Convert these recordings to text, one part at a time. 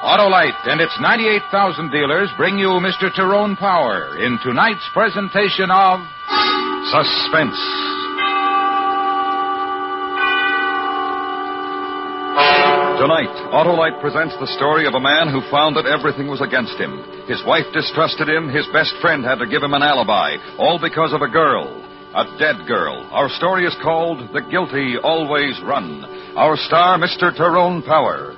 Autolite and its 98,000 dealers bring you Mr. Tyrone Power in tonight's presentation of Suspense. Tonight, Autolite presents the story of a man who found that everything was against him. His wife distrusted him. His best friend had to give him an alibi, all because of a girl, a dead girl. Our story is called The Guilty Always Run. Our star, Mr. Tyrone Power.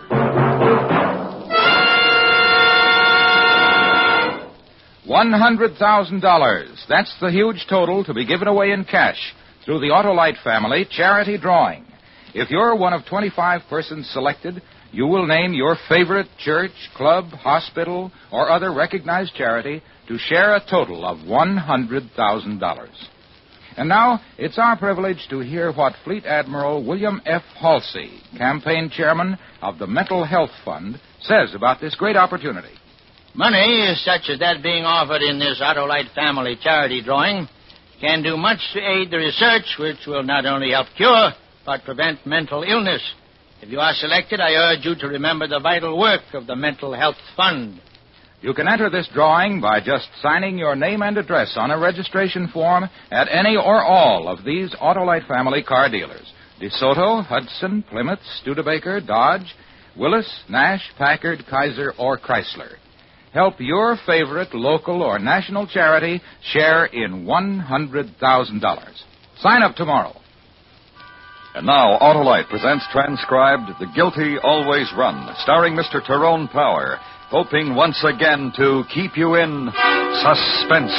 $100,000. That's the huge total to be given away in cash through the Autolite family charity drawing. If you're one of 25 persons selected, you will name your favorite church, club, hospital, or other recognized charity to share a total of $100,000. And now, it's our privilege to hear what Fleet Admiral William F. Halsey, campaign chairman of the Mental Health Fund, says about this great opportunity. Money, such as that being offered in this Autolite family charity drawing, can do much to aid the research, which will not only help cure, but prevent mental illness. If you are selected, I urge you to remember the vital work of the Mental Health Fund. You can enter this drawing by just signing your name and address on a registration form at any or all of these Autolite family car dealers: DeSoto, Hudson, Plymouth, Studebaker, Dodge, Willis, Nash, Packard, Kaiser, or Chrysler. Help your favorite local or national charity share in $100,000. Sign up tomorrow. And now, Autolite presents transcribed The Guilty Always Run, starring Mr. Tyrone Power, hoping once again to keep you in suspense.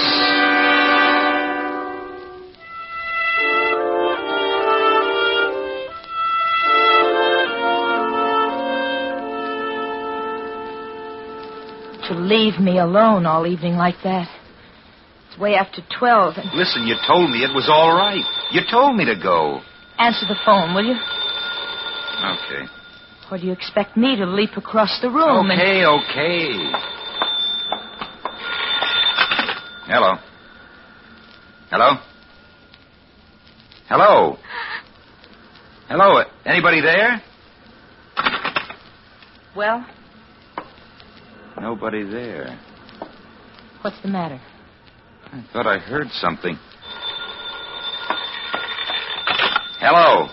To leave me alone all evening like that. It's way after 12 and... Listen, you told me it was all right. You told me to go. Answer the phone, will you? Okay. Or do you expect me to leap across the room Okay. Hello? Hello? Anybody there? Well? Nobody there. What's the matter? I thought I heard something. Hello?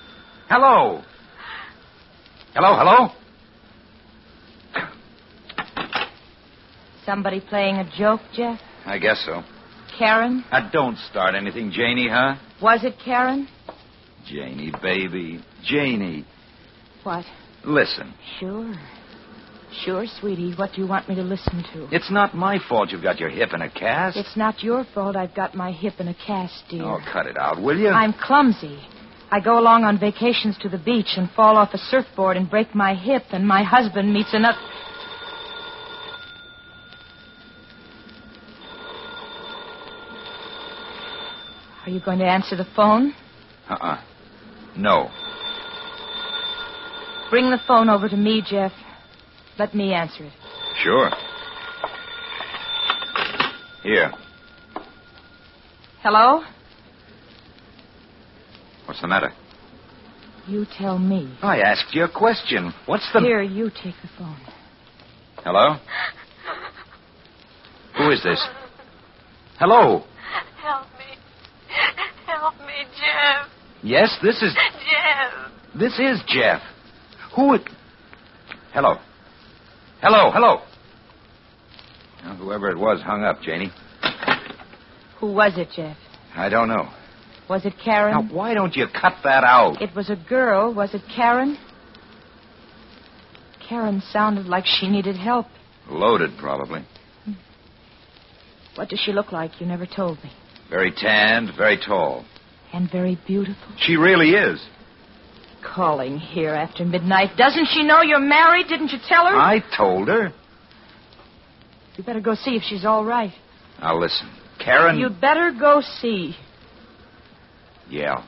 Somebody playing a joke, Jeff? I guess so. Karen? Don't start anything, Janie, huh? Was it Karen? Janie, baby. Janie. What? Listen. Sure, sweetie. What do you want me to listen to? It's not my fault you've got your hip in a cast. It's not your fault I've got my hip in a cast, dear. Oh, cut it out, will you? I'm clumsy. I go along on vacations to the beach and fall off a surfboard and break my hip, and my husband meets another... Are you going to answer the phone? No. Bring the phone over to me, Jeff. Let me answer it. Sure. Here. Hello? What's the matter? You tell me. I asked you a question. What's the... Here, you take the phone. Hello? Who is this? Hello? Help me, Jeff. Yes, this is... Jeff. This is Jeff. Who... Hello? Well, whoever it was hung up, Janie. Who was it, Jeff? I don't know. Was it Karen? Now, why don't you cut that out? It was a girl. Was it Karen? Karen sounded like she needed help. Loaded, probably. What does she look like? You never told me. Very tanned, very tall. And very beautiful. She really is. Calling here after midnight. Doesn't she know you're married? Didn't you tell her? I told her. You better go see if she's all right. Now, listen. Karen... You'd better go see. Yeah.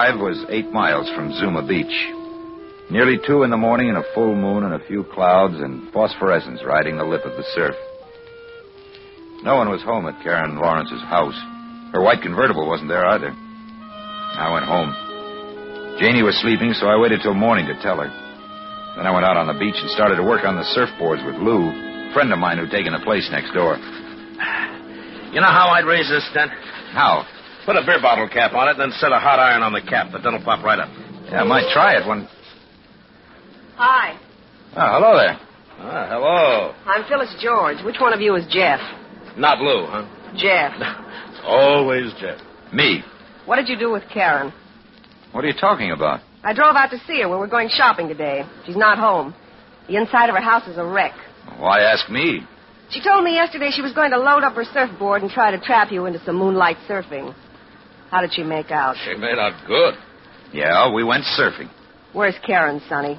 drive was 8 miles from Zuma Beach. Nearly 2 in the morning and a full moon and a few clouds and phosphorescence riding the lip of the surf. No one was home at Karen Lawrence's house. Her white convertible wasn't there either. I went home. Janie was sleeping, so I waited till morning to tell her. Then I went out on the beach and started to work on the surfboards with Lou, a friend of mine who'd taken a place next door. You know how I'd raise this dent? How? Put a beer bottle cap on it, then set a hot iron on the cap. The dent will pop right up. Yeah, I might try it when... Hi. Oh, hello there. Ah, hello. I'm Phyllis George. Which one of you is Jeff? Not Lou, huh? Jeff. It's always Jeff. Me. What did you do with Karen? What are you talking about? I drove out to see her when we're going shopping today. She's not home. The inside of her house is a wreck. Why ask me? She told me yesterday she was going to load up her surfboard and try to trap you into some moonlight surfing. How did she make out? She made out good. Yeah, we went surfing. Where's Karen, Sonny?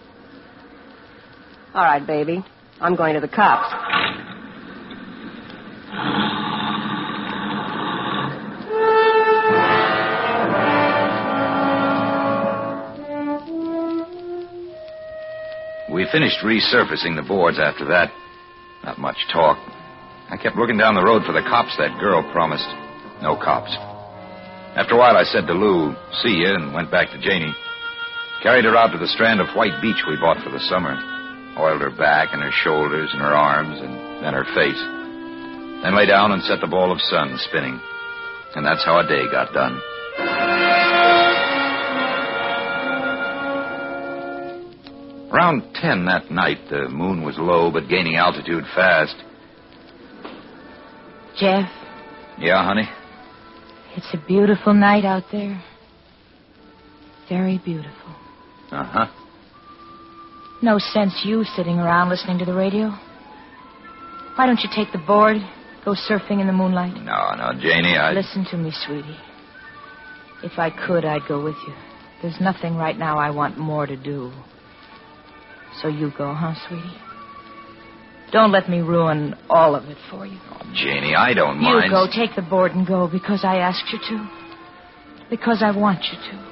All right, baby. I'm going to the cops. We finished resurfacing the boards after that. Not much talk. I kept looking down the road for the cops that girl promised. No cops. After a while, I said to Lou, see you, and went back to Janie. Carried her out to the strand of white beach we bought for the summer. Oiled her back and her shoulders and her arms and then her face. Then lay down and set the ball of sun spinning. And that's how a day got done. Around 10 that night, the moon was low but gaining altitude fast. Jeff, Yeah, honey? it's a beautiful night out there. Very beautiful. Uh-huh. No sense you sitting around listening to the radio. Why don't you take the board, go surfing in the moonlight? No, Janie, Listen to me, sweetie. If I could, I'd go with you. There's nothing right now I want more to do. So you go, huh, sweetie? Don't let me ruin all of it for you. Oh, Janie, I don't mind. You go, take the board and go because I asked you to. Because I want you to.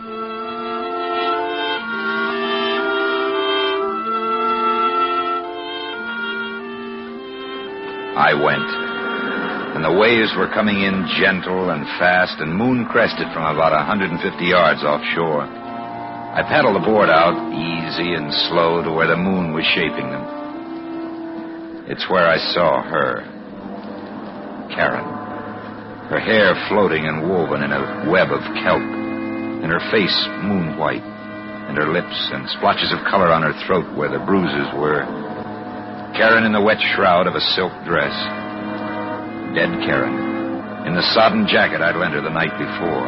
I went. And the waves were coming in gentle and fast and moon-crested from about 150 yards offshore. I paddled the board out, easy and slow, to where the moon was shaping them. It's where I saw her. Karen. Her hair floating and woven in a web of kelp, and her face moon-white, and her lips and splotches of color on her throat where the bruises were. Karen in the wet shroud of a silk dress. Dead Karen. In the sodden jacket I'd lent her the night before.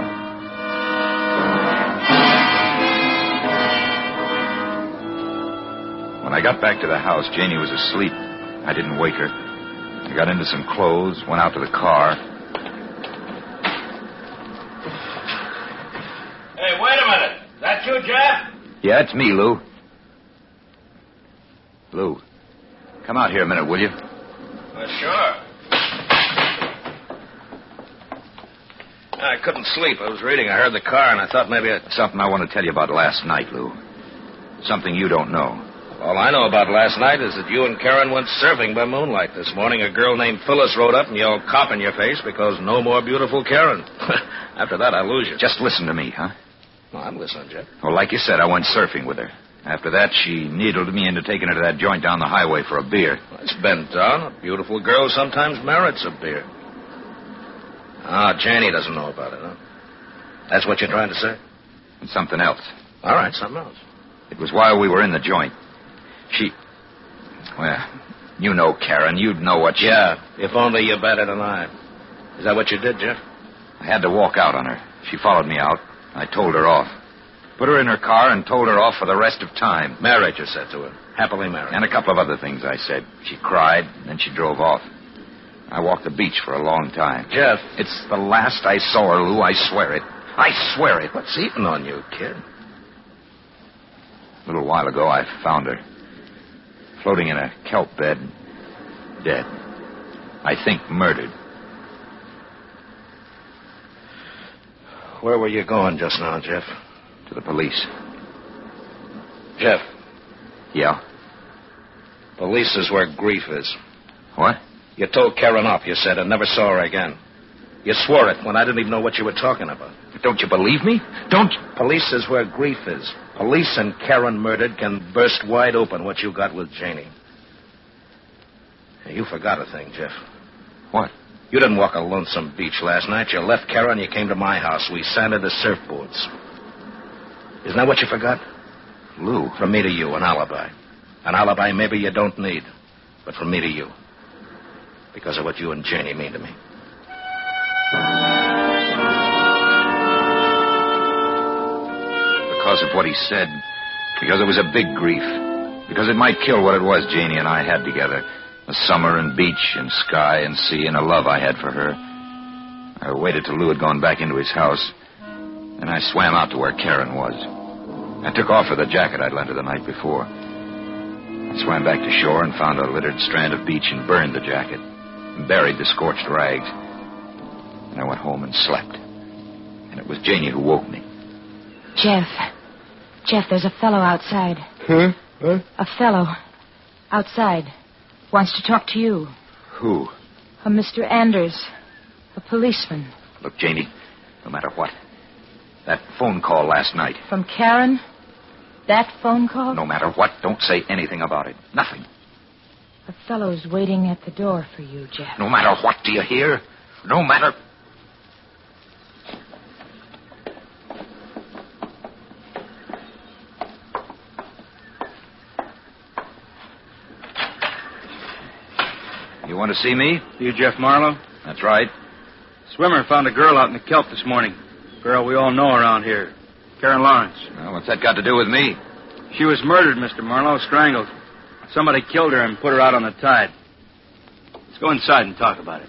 When I got back to the house, Janie was asleep. I didn't wake her. I got into some clothes, went out to the car. Hey, wait a minute. That you, Jeff? Yeah, it's me, Lou. Lou, come out here a minute, will you? Well, sure. I couldn't sleep. I was reading. I heard the car, and I thought maybe Something I want to tell you about last night, Lou. Something you don't know. All I know about last night is that you and Karen went surfing by moonlight. This morning, a girl named Phyllis rode up and yelled cop in your face because no more beautiful Karen. After that, I lose you. Just listen to me, huh? Well, I'm listening, Jeff. Well, like you said, I went surfing with her. After that, she needled me into taking her to that joint down the highway for a beer. Well, it's been done. A beautiful girl sometimes merits a beer. Ah, Janie doesn't know about it, huh? That's what you're trying to say? And something else. All right, something else. It was while we were in the joint. Well, you know Karen. You'd know what she... Yeah, if only you batted an eye. Is that what you did, Jeff? I had to walk out on her. She followed me out. I told her off. Put her in her car and told her off for the rest of time. Married, you said to her. Happily married. And a couple of other things I said. She cried, and then she drove off. I walked the beach for a long time. Jeff. It's the last I saw her, Lou. I swear it. I swear it. What's eating on you, kid? A little while ago, I found her. Floating in a kelp bed. Dead. I think murdered. Where were you going just now, Jeff? To the police. Jeff, Yeah? police is where grief is. What? You told Karen off, you said, and never saw her again. You swore it when I didn't even know what you were talking about. Don't you believe me? Don't... Police is where grief is. Police and Karen murdered can burst wide open what you got with Janie. You forgot a thing, Jeff. What? You didn't walk a lonesome beach last night. You left Karen, you came to my house. We sanded the surfboards. Isn't that what you forgot? Lou. From me to you, an alibi. An alibi maybe you don't need, but from me to you. Because of what you and Janie mean to me. Because of what he said. Because it was a big grief. Because it might kill what it was Janie and I had together. The summer and beach and sky and sea and a love I had for her. I waited till Lou had gone back into his house. Then I swam out to where Karen was. I took off her the jacket I'd lent her the night before. I swam back to shore and found a littered strand of beach and burned the jacket. And buried the scorched rags. And I went home and slept. And it was Janie who woke me. Jeff, there's a fellow outside. Huh? What? A fellow outside. Wants to talk to you. Who? A Mr. Anders. A policeman. Look, Janie, no matter what. That phone call last night. From Karen? That phone call? No matter what, don't say anything about it. Nothing. A fellow's waiting at the door for you, Jeff. No matter what, do you hear? No matter... You want to see me? You Jeff Marlowe? That's right. Swimmer found a girl out in the kelp this morning. Girl we all know around here. Karen Lawrence. Well, what's that got to do with me? She was murdered, Mr. Marlowe, strangled. Somebody killed her and put her out on the tide. Let's go inside and talk about it.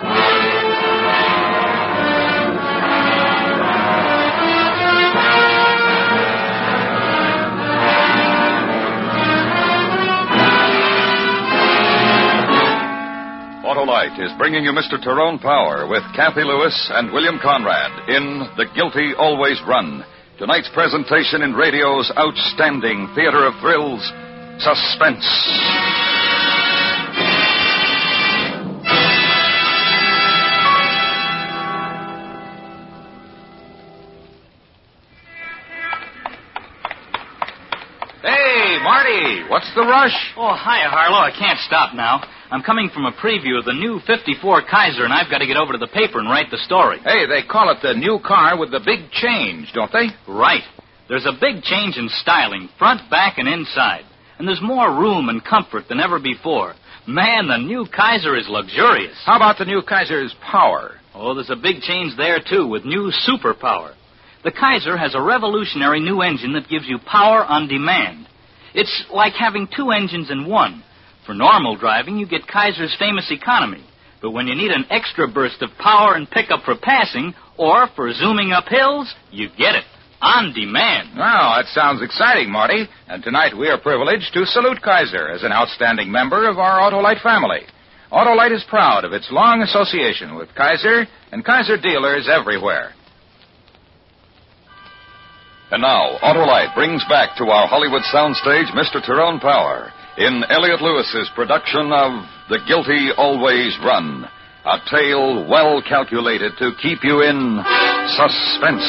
Autolite is bringing you Mr. Tyrone Power with Kathy Lewis and William Conrad in The Guilty Always Run. Tonight's presentation in radio's outstanding theater of thrills, Suspense. Hey, Marty, what's the rush? Oh, hiya, Harlow. I can't stop now. I'm coming from a preview of the new 54 Kaiser, and I've got to get over to the paper and write the story. Hey, they call it the new car with the big change, don't they? Right. There's a big change in styling, front, back, and inside. And there's more room and comfort than ever before. Man, the new Kaiser is luxurious. How about the new Kaiser's power? Oh, there's a big change there, too, with new superpower. The Kaiser has a revolutionary new engine that gives you power on demand. It's like having two engines in one. For normal driving, you get Kaiser's famous economy. But when you need an extra burst of power and pickup for passing, or for zooming up hills, you get it. On demand. Well, that sounds exciting, Marty. And tonight we are privileged to salute Kaiser as an outstanding member of our Autolite family. Autolite is proud of its long association with Kaiser and Kaiser dealers everywhere. And now, Autolite brings back to our Hollywood soundstage Mr. Tyrone Power in Elliot Lewis's production of The Guilty Always Run, a tale well calculated to keep you in suspense.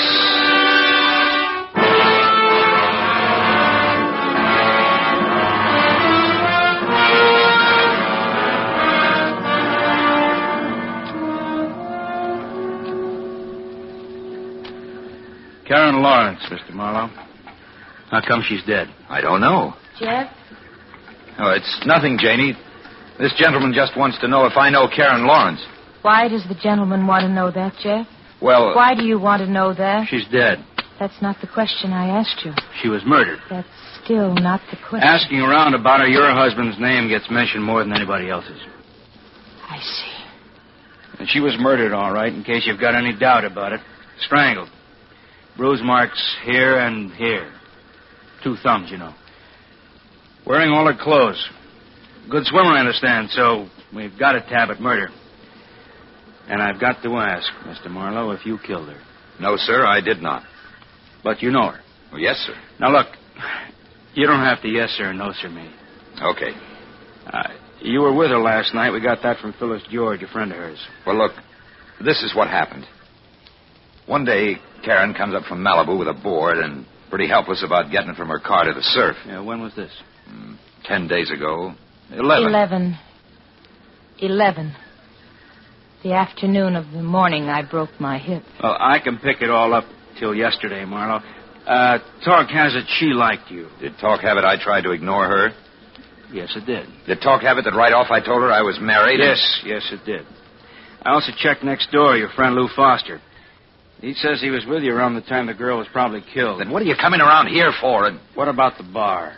Karen Lawrence, Mr. Marlowe. How come she's dead? I don't know. Jeff? Oh, it's nothing, Janie. This gentleman just wants to know if I know Karen Lawrence. Why does the gentleman want to know that, Jeff? Well... Why do you want to know that? She's dead. That's not the question I asked you. She was murdered. That's still not the question. Asking around about her, your husband's name gets mentioned more than anybody else's. I see. And she was murdered, all right, in case you've got any doubt about it. Strangled. Bruise marks here and here. 2 thumbs, you know. Wearing all her clothes. Good swimmer, I understand, so we've got a tab at murder. And I've got to ask, Mr. Marlowe, if you killed her. No, sir, I did not. But you know her. Well, yes, sir. Now, look, you don't have to yes, sir, and no, sir, me. Okay. You were with her last night. We got that from Phyllis George, a friend of hers. Well, look, this is what happened. One day, Karen comes up from Malibu with a board and pretty helpless about getting it from her car to the surf. Yeah, when was this? 10 days ago. 11. 11. The afternoon of the morning I broke my hip. Well, I can pick it all up till yesterday, Marlowe. Talk has it she liked you. Did Talk have it I tried to ignore her? Yes, it did. Did Talk have it that right off I told her I was married? Yes, it did. I also checked next door, your friend Lou Foster. He says he was with you around the time the girl was probably killed. Then what are you coming around here for? And what about the bar?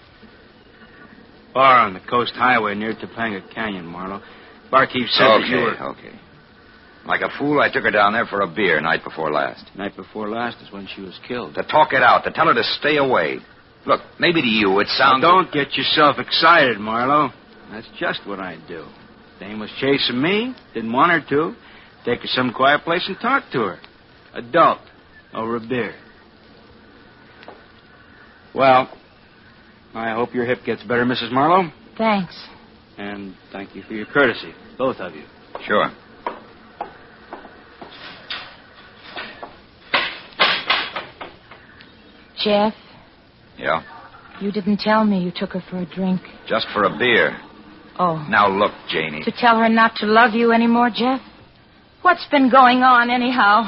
Bar on the Coast Highway near Topanga Canyon, Marlowe. Barkeep said that you were... Okay. Like a fool, I took her down there for a beer night before last. Night before last is when she was killed. To talk it out, to tell her to stay away. Look, maybe to you it sounds... Now, don't get yourself excited, Marlowe. That's just what I'd do. Dame was chasing me, didn't want her to. Take her some quiet place and talk to her. Adult, over a beer. Well, I hope your hip gets better, Mrs. Marlowe. Thanks. And thank you for your courtesy, both of you. Sure. Jeff? Yeah? You didn't tell me you took her for a drink. Just for a beer. Oh. Now look, Janie. To tell her not to love you anymore, Jeff? What's been going on, anyhow?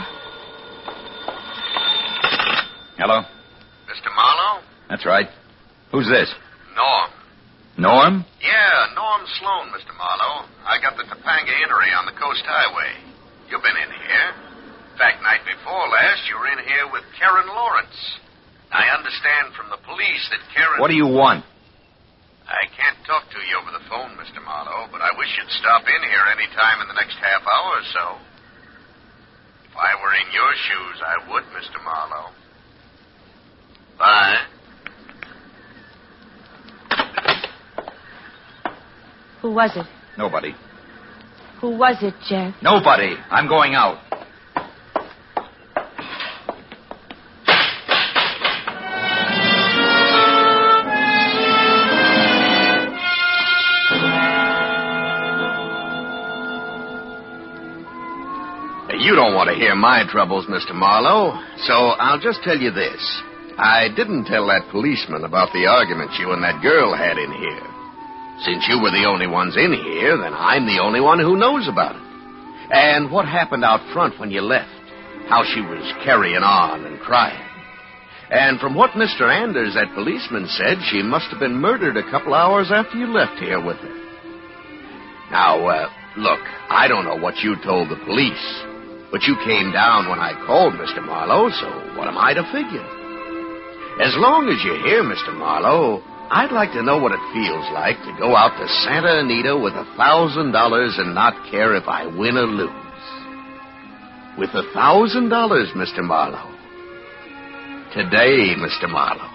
Hello? Mr. Marlowe? That's right. Who's this? Norm. Norm? Yeah, Norm Sloan, Mr. Marlowe. I got the Topanga Eatery on the Coast Highway. You've been in here. In fact, night before last, you were in here with Karen Lawrence. I understand from the police that Karen... What do you want? I can't talk to you over the phone, Mr. Marlowe, but I wish you'd stop in here any time in the next half hour or so. If I were in your shoes, I would, Mr. Marlowe. Bye. Who was it? Nobody. Who was it, Jeff? Nobody. I'm going out. You don't want to hear my troubles, Mr. Marlowe, so I'll just tell you this. I didn't tell that policeman about the argument you and that girl had in here. Since you were the only ones in here, then I'm the only one who knows about it. And what happened out front when you left. How she was carrying on and crying. And from what Mr. Anders, that policeman, said, she must have been murdered a couple hours after you left here with her. Now, look, I don't know what you told the police. But you came down when I called, Mr. Marlowe, so what am I to figure? As long as you're here, Mr. Marlowe, I'd like to know what it feels like to go out to Santa Anita with $1,000 and not care if I win or lose. With $1,000, Mr. Marlowe. Today, Mr. Marlowe.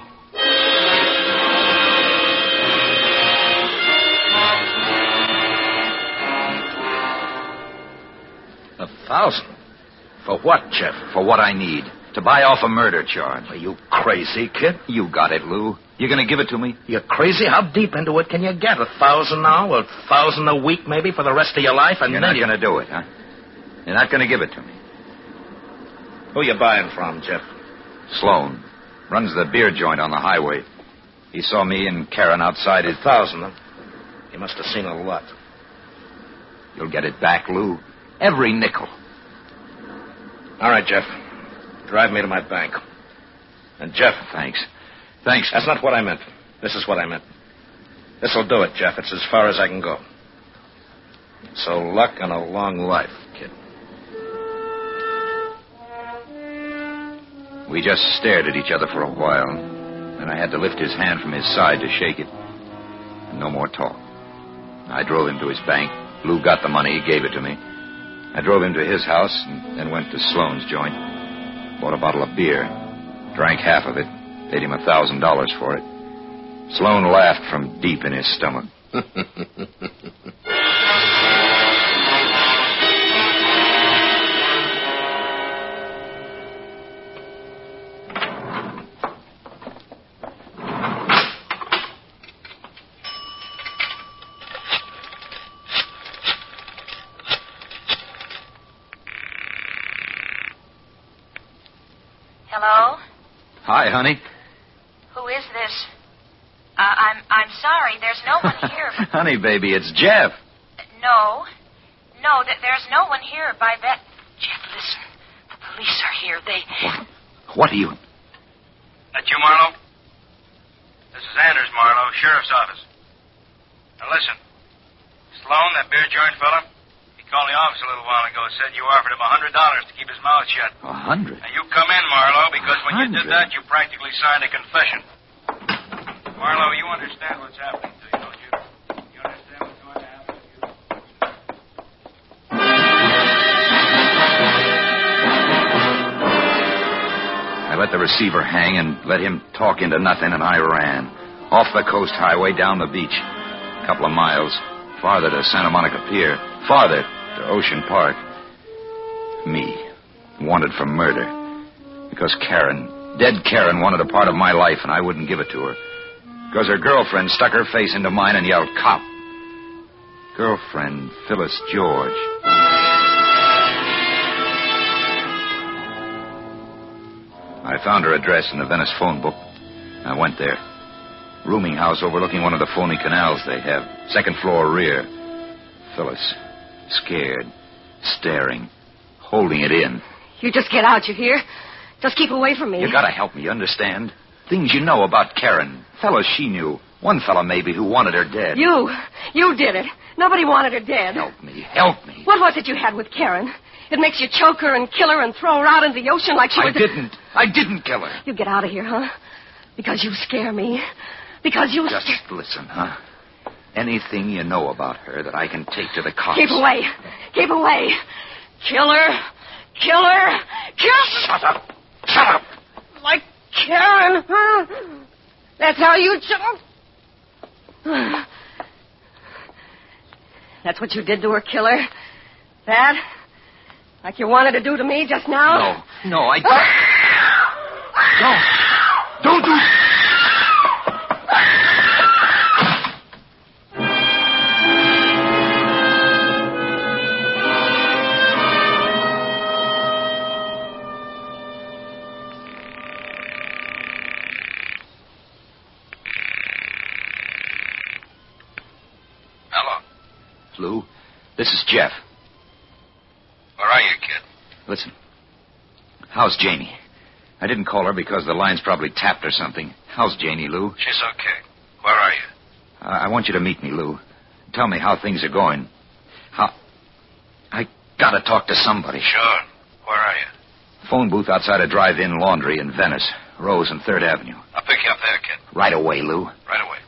1,000? For what, Jeff? For what I need. To buy off a murder charge. Are you crazy, kid? You got it, Lou. You gonna give it to me? You're crazy? How deep into it can you get? 1,000 now? 1,000 a week, maybe, for the rest of your life? And You're not gonna do it, huh? You're not gonna give it to me. Who you buying from, Jeff? Sloan. Runs the beer joint on the highway. He saw me and Karen outside his... 1,000, huh? He must have seen a lot. You'll get it back, Lou. Every nickel. All right, Jeff. Drive me to my bank. And, Jeff... Thanks. That's not what I meant. This is what I meant. This'll do it, Jeff. It's as far as I can go. So luck and a long life, kid. We just stared at each other for a while. Then I had to lift his hand from his side to shake it. And no more talk. I drove him to his bank. Lou got the money. He gave it to me. I drove him to his house and then went to Sloan's joint. Bought a bottle of beer. Drank half of it. Paid him $1,000 for it. Sloan laughed from deep in his stomach. Hi, honey. Who is this? I'm sorry. There's no one here. Honey, baby, it's Jeff. No, there's no one here by that. Jeff, listen. The police are here. They. What are you? That you, Marlowe? This is Anders, Marlowe, Sheriff's Office. Now listen. Sloan, that beer joint fella, he called the office a little while ago, said you offered him $100 to keep his mouth shut. 100? Now you come in, Marlowe, because when you did that, you practically signed a confession. Marlowe, you understand what's happening to you, don't you? You understand what's going to happen to you? I let the receiver hang and let him talk into nothing, and I ran. Off the coast highway, down the beach. A couple of miles. Farther to Santa Monica Pier. Farther to Ocean Park. Me. Wanted for murder. Because Karen, dead Karen, wanted a part of my life, and I wouldn't give it to her. Because her girlfriend stuck her face into mine and yelled, "Cop." Girlfriend, Phyllis George. I found her address in the Venice phone book. I went there. Rooming house overlooking one of the phony canals they have. Second floor rear. Phyllis. Scared. Staring. Holding it in. You just get out, you hear? Just keep away from me. You gotta help me, you understand? Things you know about Karen. Fellas she knew. One fella maybe who wanted her dead. You did it. Nobody wanted her dead. Help me. What was it you had with Karen? It makes you choke her and kill her and throw her out into the ocean like she was... I didn't kill her. You get out of here, huh? Because you scare me. Because you... Just listen, huh? Anything you know about her that I can take to the cops. Keep away. Keep away. Kill her. Kill her. Shut up. Shut up. Like Karen, huh? That's how you choke. That's what you did to her, killer? That? Like you wanted to do to me just now? No, I don't do... Hello. Lou, this is Jeff. Where are you, kid? Listen. How's Janie? I didn't call her because the line's probably tapped or something. How's Janie, Lou? She's okay. Where are you? I want you to meet me, Lou. Tell me how things are going. I gotta talk to somebody. Sure. Where are you? Phone booth outside a drive-in laundry in Venice. Rose and 3rd Avenue. I'll pick you up there, kid. Right away, Lou. Right away.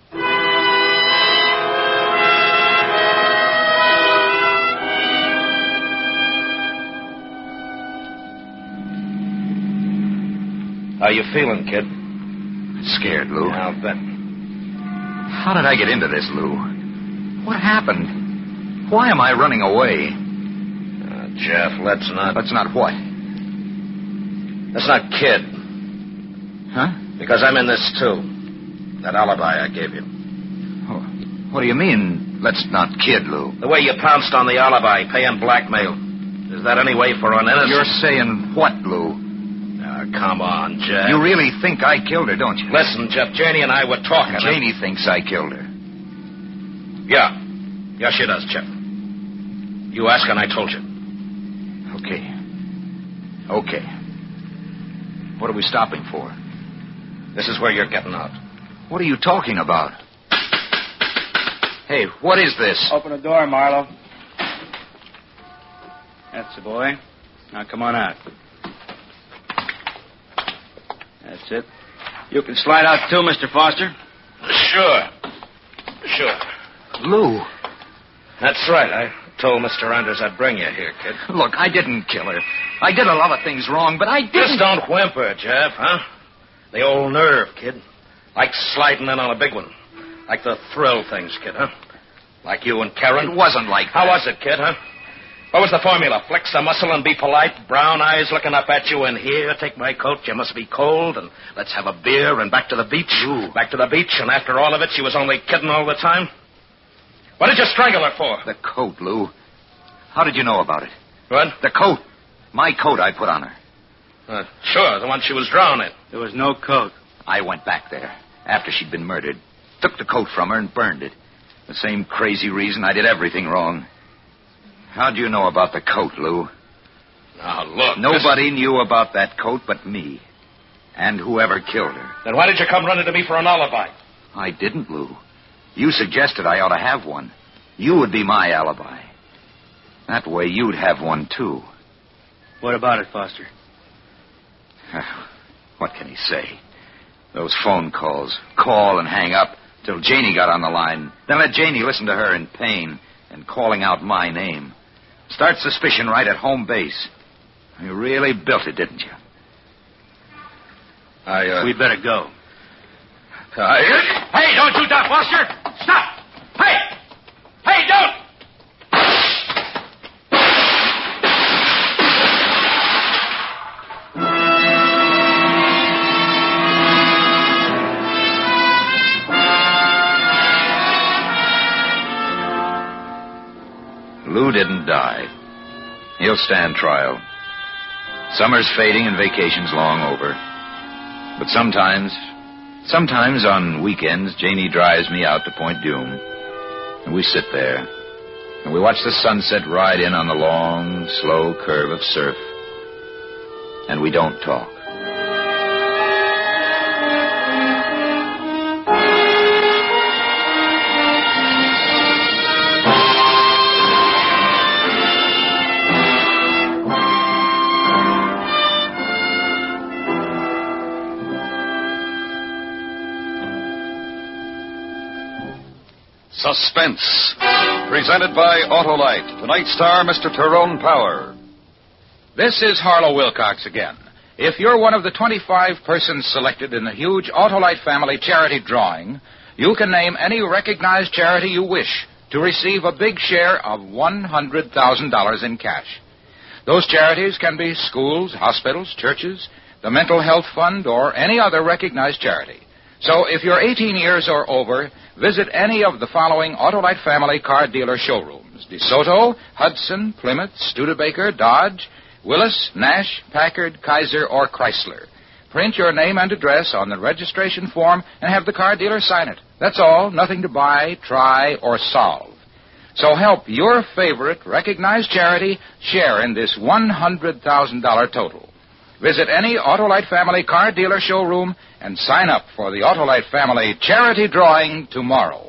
How you feeling, kid? Scared, Lou. Yeah, I'll bet. How did I get into this, Lou? What happened? Why am I running away? Jeff, let's not... Let's not what? Let's not kid. Huh? Because I'm in this, too. That alibi I gave you. Oh, what do you mean, let's not kid, Lou? The way you pounced on the alibi, paying blackmail. Is that any way for an innocent... You're saying what, Lou? Come on, Jeff. You really think I killed her, don't you? Listen, Jeff, Janie and I were talking. Janie thinks I killed her. Yeah. Yeah, she does, Jeff. You asked and I told you. Okay. What are we stopping for? This is where you're getting out. What are you talking about? Hey, what is this? Open the door, Marlowe. That's the boy. Now come on out. That's it. You can slide out too, Mr. Foster. Sure. Lou. That's right. I told Mr. Anders I'd bring you here, kid. Look, I didn't kill her. I did a lot of things wrong, but I didn't... Just don't whimper, Jeff, huh? The old nerve, kid. Like sliding in on a big one. Like the thrill things, kid, huh? Like you and Karen. It wasn't like that. How was it, kid, huh? What was the formula? Flex the muscle and be polite, brown eyes looking up at you, and here, take my coat, you must be cold, and let's have a beer, and back to the beach. Ooh. Back to the beach, and after all of it, she was only kidding all the time? What did you strangle her for? The coat, Lou. How did you know about it? What? The coat. My coat I put on her. Sure, the one she was drowned in. There was no coat. I went back there after she'd been murdered, took the coat from her and burned it. The same crazy reason I did everything wrong. How'd you know about the coat, Lou? Now, look. Nobody knew about that coat but me. And whoever killed her. Then why did you come running to me for an alibi? I didn't, Lou. You suggested I ought to have one. You would be my alibi. That way you'd have one, too. What about it, Foster? What can he say? Those phone calls. Call and hang up till Janie got on the line. Then let Janie listen to her in pain and calling out my name. Start suspicion right at home base. You really built it, didn't you? We'd better go. Hey, don't shoot that, Foster! Stop! Hey! Hey, don't! Lou didn't die. He'll stand trial. Summer's fading and vacation's long over. But sometimes on weekends, Janie drives me out to Point Dume. And we sit there. And we watch the sunset ride in on the long, slow curve of surf. And we don't talk. Suspense. Presented by Autolite. Tonight's star, Mr. Tyrone Power. This is Harlow Wilcox again. If you're one of the 25 persons selected in the huge Autolite family charity drawing, you can name any recognized charity you wish to receive a big share of $100,000 in cash. Those charities can be schools, hospitals, churches, the Mental Health Fund, or any other recognized charity. So if you're 18 years or over, visit any of the following Autolite family car dealer showrooms: DeSoto, Hudson, Plymouth, Studebaker, Dodge, Willis, Nash, Packard, Kaiser, or Chrysler. Print your name and address on the registration form and have the car dealer sign it. That's all. Nothing to buy, try, or solve. So help your favorite recognized charity share in this $100,000 total. Visit any Autolite family car dealer showroom and sign up for the Autolite family charity drawing tomorrow.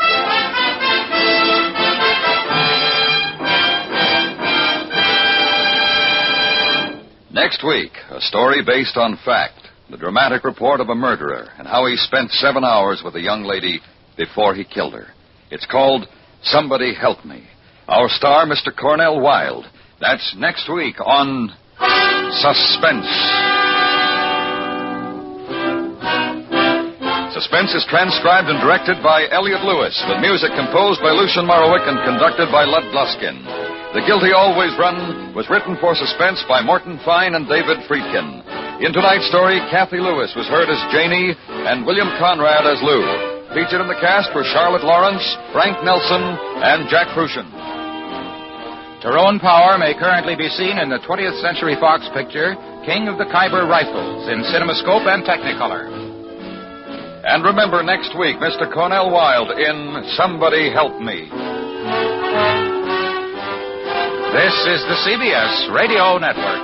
Next week, a story based on fact. The dramatic report of a murderer and how he spent 7 hours with a young lady before he killed her. It's called Somebody Help Me. Our star, Mr. Cornell Wilde. That's next week on Suspense. Suspense is transcribed and directed by Elliot Lewis, with music composed by Lucien Morawick and conducted by Lud Gluskin. The Guilty Always Run was written for Suspense by Morton Fine and David Friedkin. In tonight's story, Kathy Lewis was heard as Janie and William Conrad as Lou. Featured in the cast were Charlotte Lawrence, Frank Nelson, and Jack Prussian. Tyrone Power may currently be seen in the 20th Century Fox picture, King of the Khyber Rifles, in CinemaScope and Technicolor. And remember, next week, Mr. Cornell Wilde in Somebody Help Me. This is the CBS Radio Network.